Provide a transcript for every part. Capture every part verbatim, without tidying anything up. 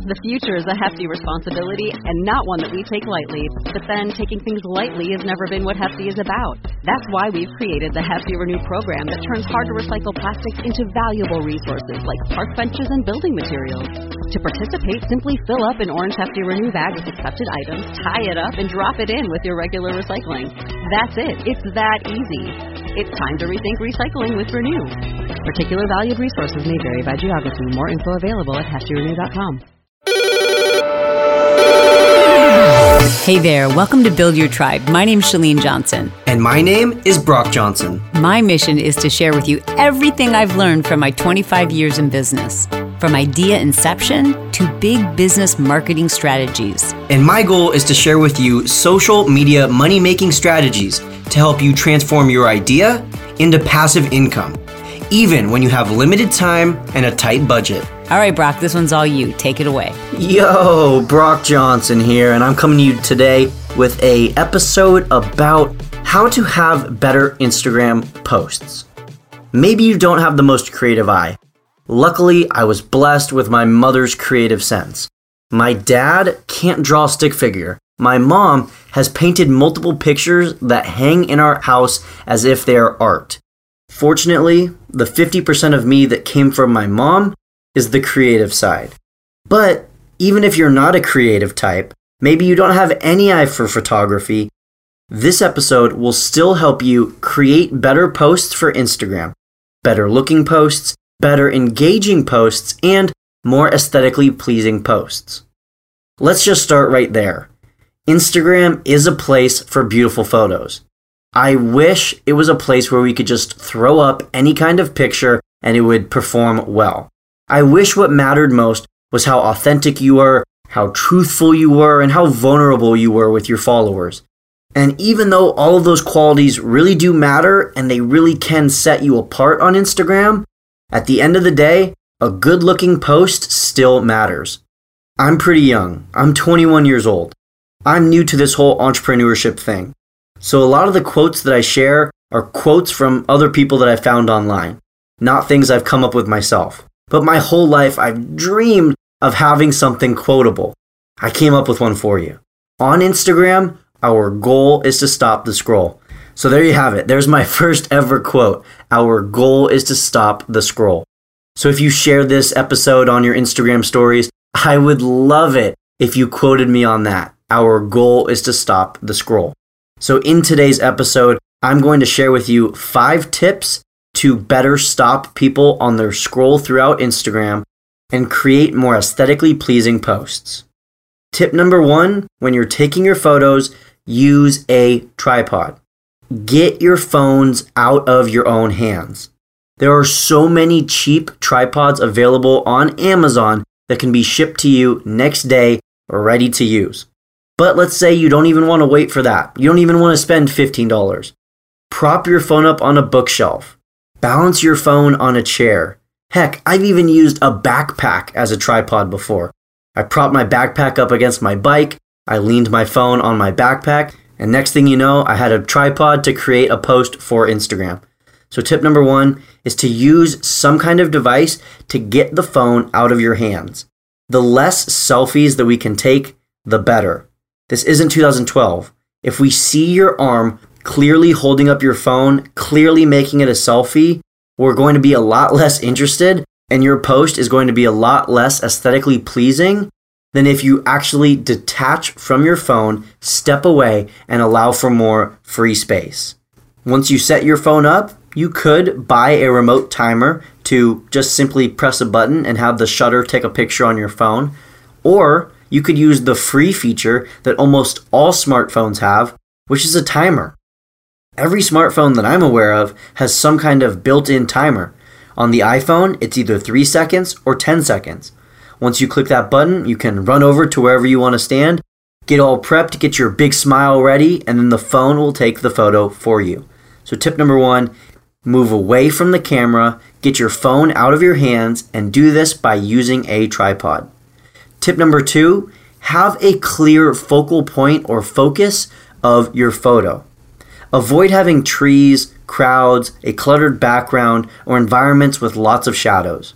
The future is a hefty responsibility and not one that we take lightly. But then, taking things lightly has never been what Hefty is about. That's why we've created the Hefty Renew program that turns hard-to-recycle plastics into valuable resources like park benches and building materials. To participate, simply fill up an orange Hefty Renew bag with accepted items, tie it up, and drop it in with your regular recycling. That's it. It's that easy. It's time to rethink recycling with Renew. Particular valued resources may vary by geography. More info available at hefty renew dot com. Hey there, welcome to Build Your Tribe. My name's Chalene Johnson. And my name is Brock Johnson. My mission is to share with you everything I've learned from my twenty-five years in business, from idea inception to big business marketing strategies. And my goal is to share with you social media money-making strategies to help you transform your idea into passive income, even when you have limited time and a tight budget. All right, Brock, this one's all you. Take it away. Yo, Brock Johnson here, and I'm coming to you today with a episode about how to have better Instagram posts. Maybe you don't have the most creative eye. Luckily, I was blessed with my mother's creative sense. My dad can't draw a stick figure. My mom has painted multiple pictures that hang in our house as if they are art. Fortunately, the fifty percent of me that came from my mom is the creative side. But even if you're not a creative type, maybe you don't have any eye for photography, this episode will still help you create better posts for Instagram, better looking posts, better engaging posts, and more aesthetically pleasing posts. Let's just start right there. Instagram is a place for beautiful photos. I wish it was a place where we could just throw up any kind of picture and it would perform well. I wish what mattered most was how authentic you were, how truthful you were, and how vulnerable you were with your followers. And even though all of those qualities really do matter and they really can set you apart on Instagram, at the end of the day, a good-looking post still matters. I'm pretty young. I'm twenty-one years old. I'm new to this whole entrepreneurship thing. So a lot of the quotes that I share are quotes from other people that I found online, not things I've come up with myself. But my whole life I've dreamed of having something quotable. I came up with one for you. On Instagram, our goal is to stop the scroll. So there you have it. There's my first ever quote. Our goal is to stop the scroll. So if you share this episode on your Instagram stories, I would love it if you quoted me on that. Our goal is to stop the scroll. So in today's episode, I'm going to share with you five tips to better stop people on their scroll throughout Instagram and create more aesthetically pleasing posts. Tip number one, when you're taking your photos, use a tripod. Get your phones out of your own hands. There are so many cheap tripods available on Amazon that can be shipped to you next day or ready to use. But let's say you don't even want to wait for that. You don't even want to spend fifteen dollars. Prop your phone up on a bookshelf. Balance your phone on a chair. Heck, I've even used a backpack as a tripod before. I propped my backpack up against my bike, I leaned my phone on my backpack, and next thing you know, I had a tripod to create a post for Instagram. So tip number one is to use some kind of device to get the phone out of your hands. The less selfies that we can take, the better. This isn't two thousand twelve. If we see your arm clearly holding up your phone, clearly making it a selfie, we're going to be a lot less interested, and your post is going to be a lot less aesthetically pleasing than if you actually detach from your phone, step away, and allow for more free space. Once you set your phone up, you could buy a remote timer to just simply press a button and have the shutter take a picture on your phone, or you could use the free feature that almost all smartphones have, which is a timer. Every smartphone that I'm aware of has some kind of built-in timer. On the iPhone, it's either three seconds or ten seconds. Once you click that button, you can run over to wherever you want to stand, get all prepped, get your big smile ready, and then the phone will take the photo for you. So tip number one, move away from the camera, get your phone out of your hands, and do this by using a tripod. Tip number two, have a clear focal point or focus of your photo. Avoid having trees, crowds, a cluttered background, or environments with lots of shadows.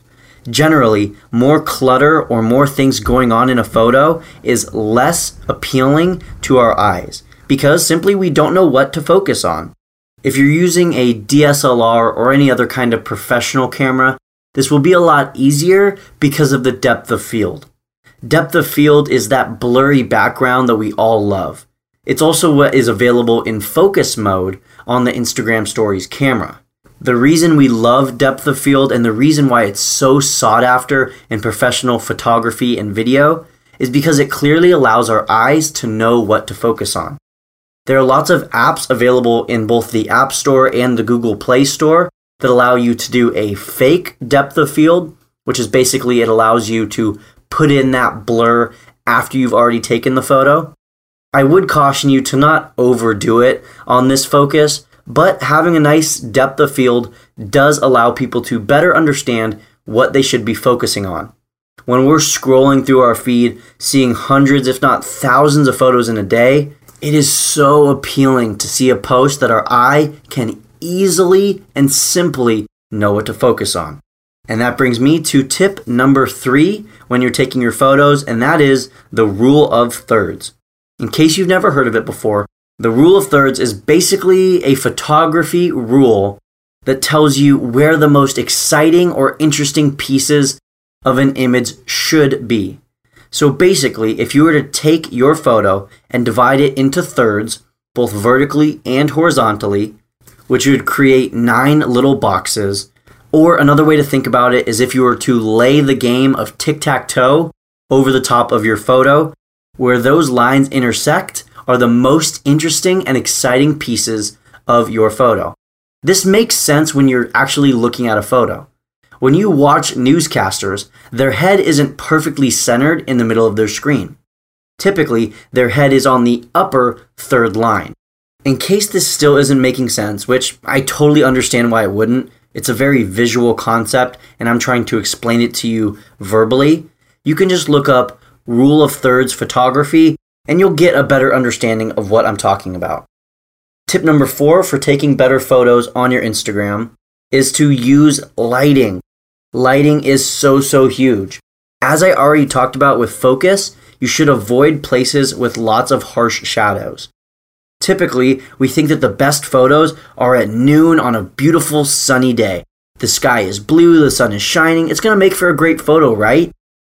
Generally, more clutter or more things going on in a photo is less appealing to our eyes because simply we don't know what to focus on. If you're using a D S L R or any other kind of professional camera, this will be a lot easier because of the depth of field. Depth of field is that blurry background that we all love. It's also what is available in focus mode on the Instagram Stories camera. The reason we love depth of field and the reason why it's so sought after in professional photography and video is because it clearly allows our eyes to know what to focus on. There are lots of apps available in both the App Store and the Google Play Store that allow you to do a fake depth of field, which is basically it allows you to put in that blur after you've already taken the photo. I would caution you to not overdo it on this focus, but having a nice depth of field does allow people to better understand what they should be focusing on. When we're scrolling through our feed, seeing hundreds if not thousands of photos in a day, it is so appealing to see a post that our eye can easily and simply know what to focus on. And that brings me to tip number three when you're taking your photos, and that is the rule of thirds. In case you've never heard of it before, the rule of thirds is basically a photography rule that tells you where the most exciting or interesting pieces of an image should be. So basically, if you were to take your photo and divide it into thirds, both vertically and horizontally, which would create nine little boxes, or another way to think about it is if you were to lay the game of tic-tac-toe over the top of your photo, where those lines intersect are the most interesting and exciting pieces of your photo. This makes sense when you're actually looking at a photo. When you watch newscasters, their head isn't perfectly centered in the middle of their screen. Typically, their head is on the upper third line. In case this still isn't making sense, which I totally understand why it wouldn't, it's a very visual concept and I'm trying to explain it to you verbally, you can just look up rule of thirds photography and you'll get a better understanding of what I'm talking about. Tip number four for taking better photos on your Instagram is to use lighting. Lighting is so, so huge. As I already talked about with focus, you should avoid places with lots of harsh shadows. Typically, we think that the best photos are at noon on a beautiful sunny day. The sky is blue, the sun is shining, it's going to make for a great photo, right?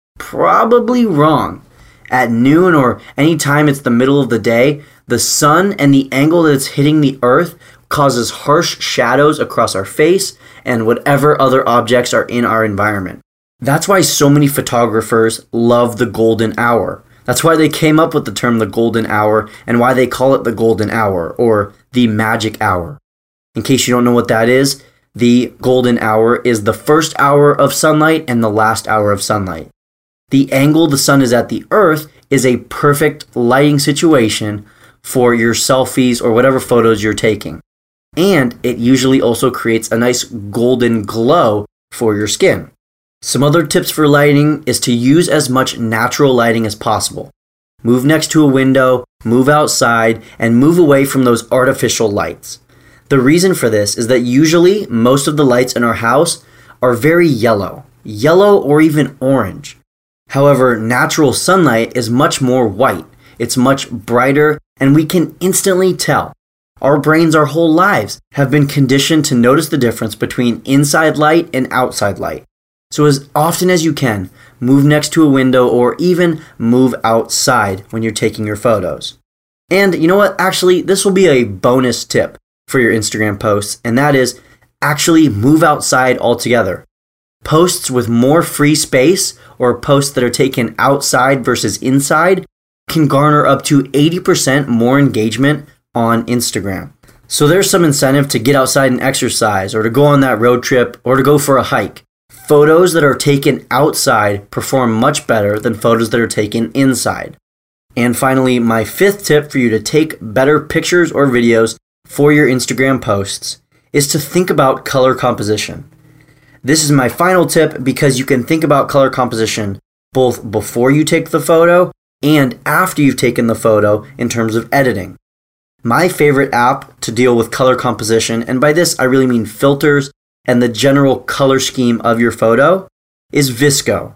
Probably wrong. At noon or any time it's the middle of the day, the sun and the angle that it's hitting the earth causes harsh shadows across our face and whatever other objects are in our environment. That's why so many photographers love the golden hour. That's why they came up with the term the golden hour and why they call it the golden hour or the magic hour. In case you don't know what that is, the golden hour is the first hour of sunlight and the last hour of sunlight. The angle the sun is at the earth is a perfect lighting situation for your selfies or whatever photos you're taking. And it usually also creates a nice golden glow for your skin. Some other tips for lighting is to use as much natural lighting as possible. Move next to a window, move outside, and move away from those artificial lights. The reason for this is that usually most of the lights in our house are very yellow, yellow or even orange. However, natural sunlight is much more white. It's much brighter, and we can instantly tell. Our brains our whole lives have been conditioned to notice the difference between inside light and outside light. So as often as you can, move next to a window or even move outside when you're taking your photos. And you know what? Actually, this will be a bonus tip for your Instagram posts, and that is actually move outside altogether. Posts with more free space or posts that are taken outside versus inside can garner up to eighty percent more engagement on Instagram. So there's some incentive to get outside and exercise or to go on that road trip or to go for a hike. Photos that are taken outside perform much better than photos that are taken inside. And finally, my fifth tip for you to take better pictures or videos for your Instagram posts is to think about color composition. This is my final tip because you can think about color composition both before you take the photo and after you've taken the photo in terms of editing. My favorite app to deal with color composition, and by this I really mean filters and the general color scheme of your photo, is VSCO,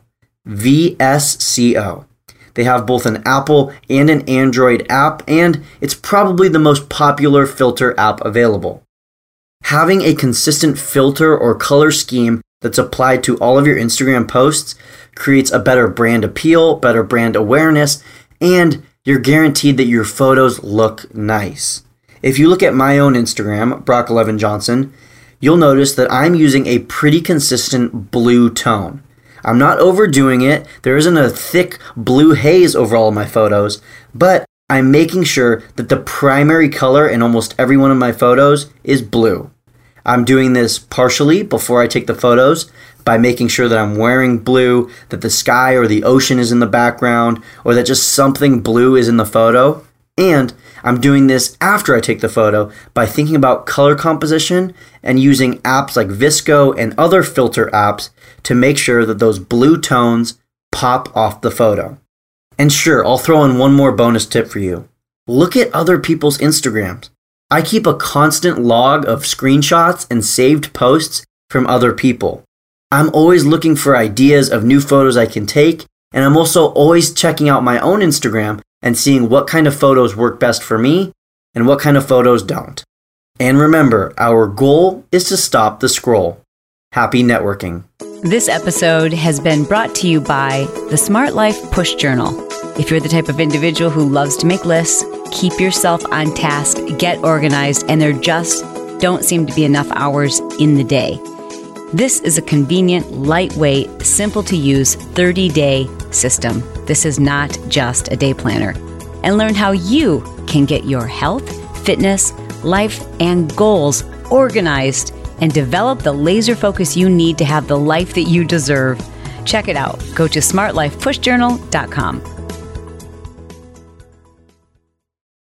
V S C O. They have both an Apple and an Android app, and it's probably the most popular filter app available. Having a consistent filter or color scheme that's applied to all of your Instagram posts creates a better brand appeal, better brand awareness, and you're guaranteed that your photos look nice. If you look at my own Instagram, Brock eleven Johnson, you'll notice that I'm using a pretty consistent blue tone. I'm not overdoing it. There isn't a thick blue haze over all of my photos, but I'm making sure that the primary color in almost every one of my photos is blue. I'm doing this partially before I take the photos by making sure that I'm wearing blue, that the sky or the ocean is in the background, or that just something blue is in the photo. And I'm doing this after I take the photo by thinking about color composition and using apps like VSCO and other filter apps to make sure that those blue tones pop off the photo. And sure, I'll throw in one more bonus tip for you. Look at other people's Instagrams. I keep a constant log of screenshots and saved posts from other people. I'm always looking for ideas of new photos I can take, and I'm also always checking out my own Instagram and seeing what kind of photos work best for me and what kind of photos don't. And remember, our goal is to stop the scroll. Happy networking. This episode has been brought to you by the Smart Life Push Journal. If you're the type of individual who loves to make lists, keep yourself on task, get organized, and there just don't seem to be enough hours in the day, this is a convenient, lightweight, simple to use thirty-day system. This is not just a day planner. And learn how you can get your health, fitness, life, and goals organized and develop the laser focus you need to have the life that you deserve. Check it out. Go to smart life push journal dot com.